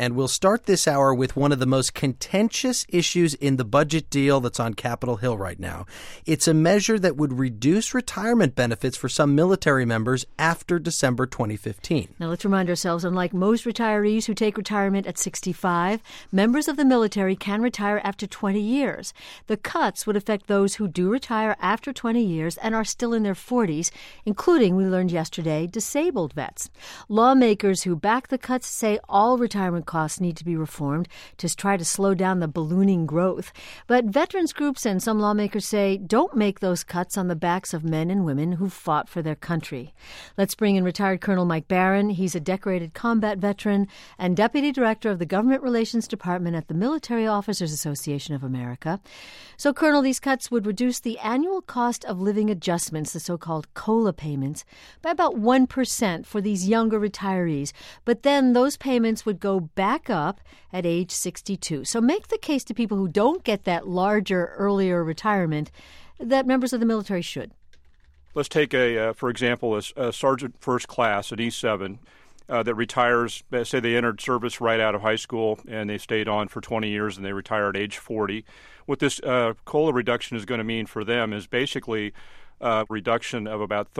and we'll start this hour with one of the most contentious issues in the budget deal that's on Capitol Hill right now. It's a measure that would reduce retirement benefits for some military members after December 2015. Now, let's remind ourselves, unlike most retirees who take retirement at 65, members of the military can retire after 20 years. The cuts would affect those who do retire after 20 years and are still in their 40s, including, we learned yesterday, disabled vets. Lawmakers who back the cuts say all retirement costs need to be reformed to try to slow down the ballooning growth. But veterans groups and some lawmakers say don't make those cuts on the backs of men and women who fought for their country. Let's bring in retired Colonel Mike Barron. He's a decorated combat veteran and Deputy Director of the Government Relations Department at the Military Officers Association of America. So, Colonel, these cuts would reduce the annual cost of living adjustments, the so-called COLA payments, by about 1% for these younger retirees. But then those payments would go back up at age 62. So make the case to people who don't get that larger, earlier retirement that members of the military should. Let's take, for example, a Sergeant First Class at E7 that retires. Say they entered service right out of high school and they stayed on for 20 years and they retire at age 40. What this COLA reduction is going to mean for them is basically a reduction of about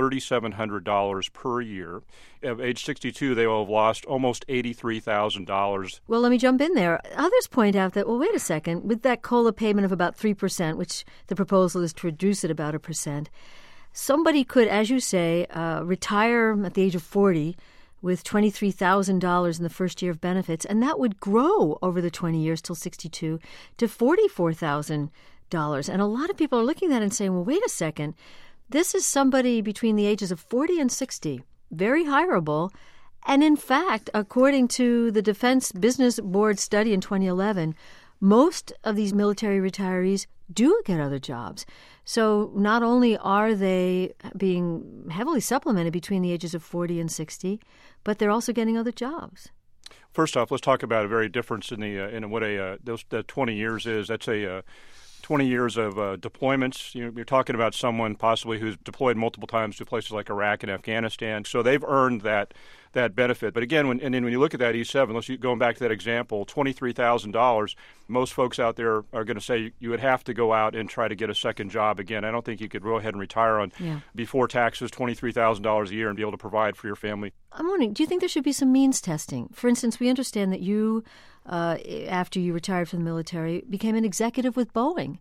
$3,700 per year. At age 62, they will have lost almost $83,000. Well, let me jump in there. Others point out that, well, wait a second, with that COLA payment of about 3%, which the proposal is to reduce it about 1%, somebody could, as you say, retire at the age of 40 with $23,000 in the first year of benefits, and that would grow over the 20 years till 62 to $44,000. And a lot of people are looking at that and saying, well, wait a second, this is somebody between the ages of 40 and 60, very hireable. And in fact, according to the Defense Business Board study in 2011, most of these military retirees do get other jobs. So not only are they being heavily supplemented between the ages of 40 and 60, but they're also getting other jobs. First off, let's talk about a very difference in what those 20 years is. That's 20 years of deployments. You're talking about someone possibly who's deployed multiple times to places like Iraq and Afghanistan. So they've earned that benefit. But again, when you look at that E7, going back to that example, $23,000, most folks out there are going to say you would have to go out and try to get a second job again. I don't think you could go ahead and retire on before taxes $23,000 a year and be able to provide for your family. I'm wondering, do you think there should be some means testing? For instance, we understand that you, after you retired from the military, became an executive with Boeing.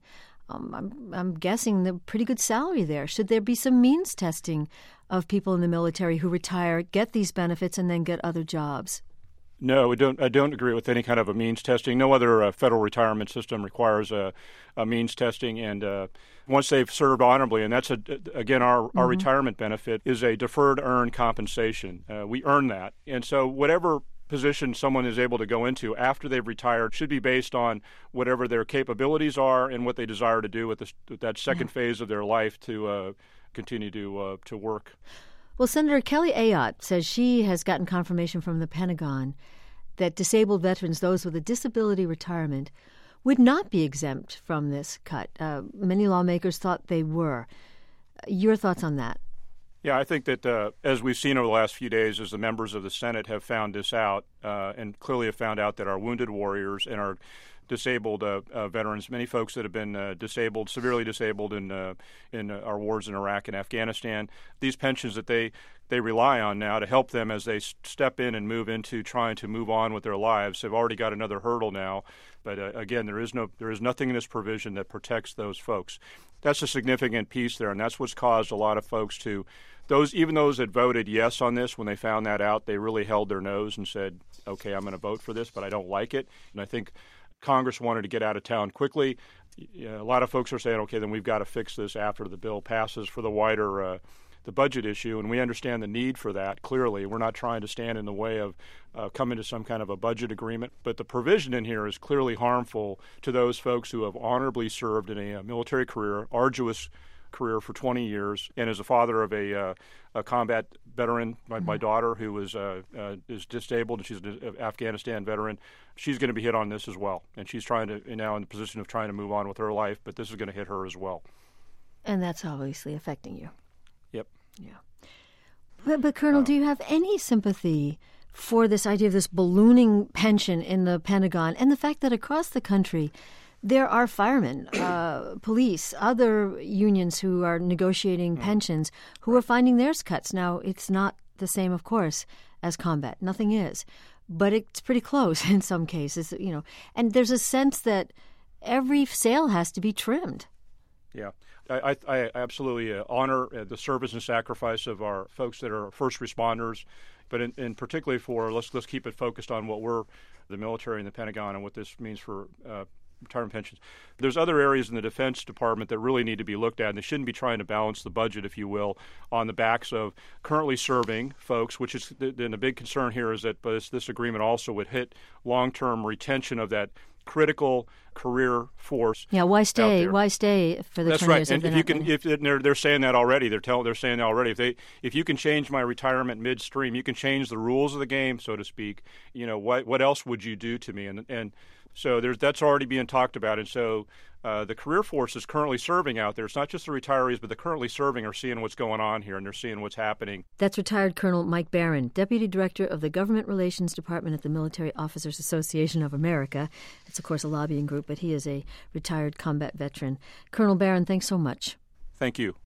I'm guessing the pretty good salary there. Should there be some means testing of people in the military who retire, get these benefits, and then get other jobs? No, I don't agree with any kind of a means testing. No other federal retirement system requires a means testing. And once they've served honorably, and that's, again, our retirement benefit is a deferred earned compensation. We earn that. And so whatever position someone is able to go into after they've retired should be based on whatever their capabilities are and what they desire to do with that second phase of their life to continue to work. Well, Senator Kelly Ayotte says she has gotten confirmation from the Pentagon that disabled veterans, those with a disability retirement, would not be exempt from this cut. Many lawmakers thought they were. Your thoughts on that? Yeah, I think that as we've seen over the last few days, as the members of the Senate have found this out and clearly have found out that our wounded warriors and our disabled veterans, many folks that have been disabled, severely disabled in our wars in Iraq and Afghanistan, these pensions that they rely on now to help them as they step in and move into trying to move on with their lives have already got another hurdle now. But again, there is nothing in this provision that protects those folks. That's a significant piece there, and that's what's caused a lot of folks to even those that voted yes on this, when they found that out, they really held their nose and said, okay, I'm going to vote for this, but I don't like it. And I think Congress wanted to get out of town quickly. A lot of folks are saying, okay, then we've got to fix this after the bill passes for the wider the budget issue, and we understand the need for that, clearly. We're not trying to stand in the way of coming to some kind of a budget agreement, but the provision in here is clearly harmful to those folks who have honorably served in a military career, arduous career for 20 years, and as a father of a combat veteran, my daughter, who is disabled, and she's an Afghanistan veteran, she's going to be hit on this as well. And she's now in the position of trying to move on with her life, but this is going to hit her as well. And that's obviously affecting you. Yep. Yeah. But Colonel, do you have any sympathy for this idea of this ballooning pension in the Pentagon, and the fact that across the country there are firemen, police, other unions who are negotiating pensions who are finding theirs cuts. Now, it's not the same, of course, as combat. Nothing is. But it's pretty close in some cases, And there's a sense that every sail has to be trimmed. Yeah. I absolutely honor the service and sacrifice of our folks that are first responders, but in particularly for let's keep it focused on what we're the military and the Pentagon and what this means for retirement pensions. There's other areas in the Defense Department that really need to be looked at, and they shouldn't be trying to balance the budget, if you will, on the backs of currently serving folks, which is the big concern here is that this agreement also would hit long-term retention of that critical career force. Yeah, why stay? Why stay for the That's 20 right. years? And if you can, if they're saying that already, they're saying that already. If you can change my retirement midstream, you can change the rules of the game, so to speak. What else would you do to me? And so that's already being talked about. And so the career force is currently serving out there. It's not just the retirees, but the currently serving are seeing what's going on here, and they're seeing what's happening. That's retired Colonel Mike Barron, Deputy Director of the Government Relations Department at the Military Officers Association of America. It's, of course, a lobbying group, but he is a retired combat veteran. Colonel Barron, thanks so much. Thank you.